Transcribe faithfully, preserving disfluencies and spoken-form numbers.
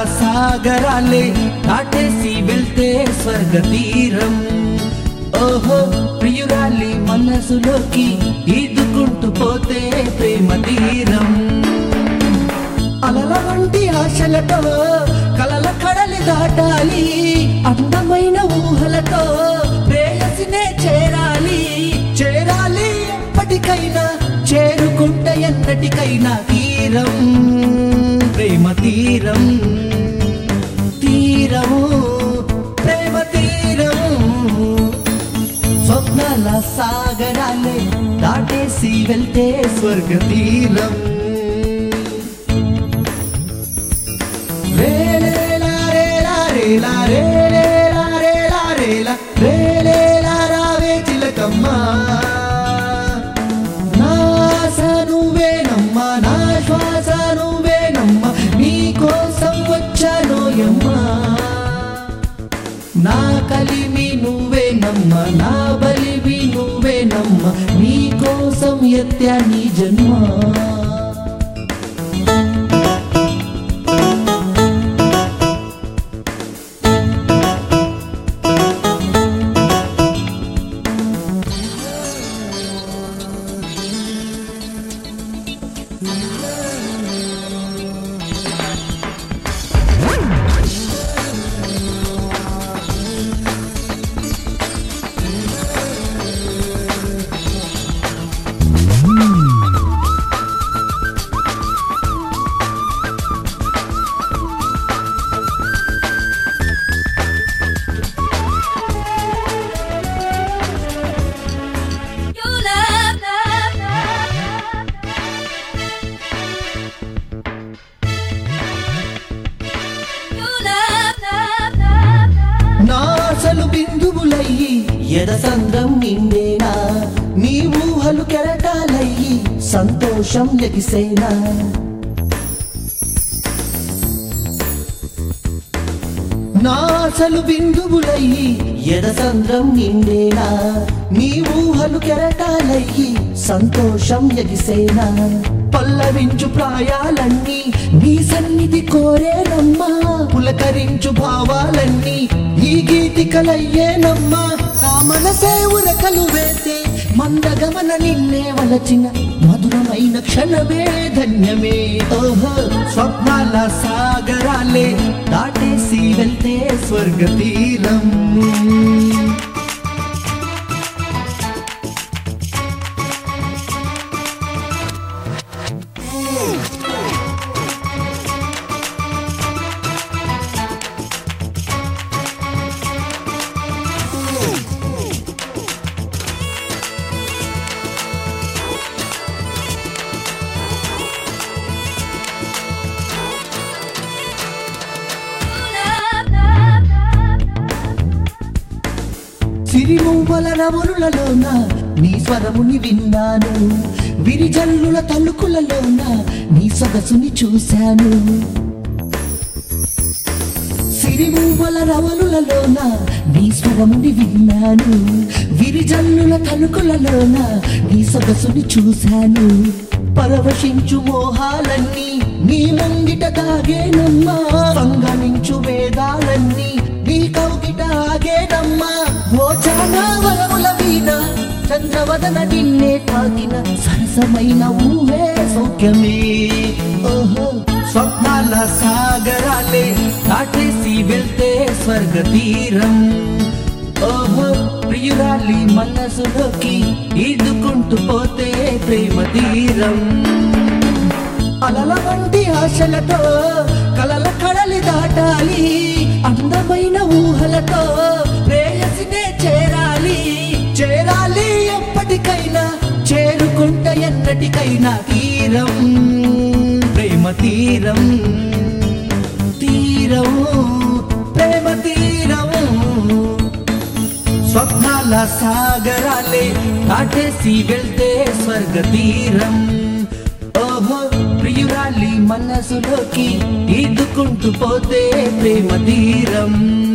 సాగరాలే దాటేసి వెళ్తే స్వర్గ తీరం. ఓహో ప్రియురాలి మనసులోకి ఈదుకుంటూ పోతే ప్రేమ తీరం. అలల వంటి ఆశలతో కలల కడలి దాటాలి, అందమైన ఊహలతో ప్రేయసినే చేరాలి. చేరాలి ఎప్పటికైనా, చేరుకుంటే ఎన్నటికైనా తీరం, ప్రేమ తీరం. తీరం, ప్రేమ తీరం. స్వప్నాల సాగరాలే దాటేసి వెళ్తే స్వర్గ తీరం. రేలేలా రేలా రేలా రేలేలా రేలా రేలా రేలేలా రావే చిలకమ్మా, నా ఆశ నువ్వేనమ్మా, నా శ్వాస నువ్వేనమ్మా, నీ కోసం వచ్చానోయమ్మా. నా కలిమి నువ్వేనమ్మా, నా బలివి నువ్వేనమ్మా, నీ కోసం ఎత్తా నీ జన్మ. నాసలు బిందువులయ్యి ఎదసంద్రం నిండేనా, నీ ఊహలు కెరటాలయ్యి సంతోషం లెగిసేనా. నాసలు బిందువులయ్యి ఎదసంద్రం నిండేనా, నీ ఊహలు కెరటాలయ్యి సంతోషం ఎగిసేనా. పల్లవించు ప్రాయాలన్నీ నీ సన్నిధి కోరేనమ్మా, పులకరించు భావాలన్నీ ఈ గీతికలయ్యేనమ్మా. నా మనసే ఉరకలు వేసే మందగమన నిన్నే వలచిన మధురమైన క్షణమే ధన్యమే. ఓహో స్వప్నాల సాగరాలే దాటేసి వెళ్తే స్వర్గ తీరం. సిరిమువ్వల రవరులలోన నీ స్వరముని విన్నాను, విరిజల్లుల తలుకులలోన నీ సొగసుని చూశాను. సిరిమువ్వల రవరులలోన నీ స్వరముని విన్నాను, విరిజల్లుల తలుకులలోన నీ సొగసుని చూశాను. పరవశించు మోహాలన్నీ నీ ముంగిట దాగేనమ్మా, సంగమించు వేదాలన్నీ నీ కౌగిట ఆగేనమ్మా. ఓ జానా వరముల వీణ చంద్రవదన నిన్నే తాకిన సరసమైన ఊహే సౌఖ్యమే. ఓహో స్వప్నాల సాగరాలే దాటేసి వెళ్తే స్వర్గ తీరం. ఓహో ప్రియురాలి మనసులోకి ఈదుకుంటూ పోతే ప్రేమ తీరం. అలల వంటి ఆశలతో కలల కడలి దాటాలి, అందమైన ఊహలతో ప్రేయసినే చేరాలి. చేరాలి ఎప్పటికైనా, చేరుకుంటే ఎన్నటికైనా తీరం, ప్రేమ తీరం. తీరం, ప్రేమ తీరం. స్వప్నాల సాగరాలే దాటేసి వెళ్తే స్వర్గ తీరం. ఓహో ప్రియురాలి మనసులోకి ఈదుకుంటూ పోతే ప్రేమ తీరం.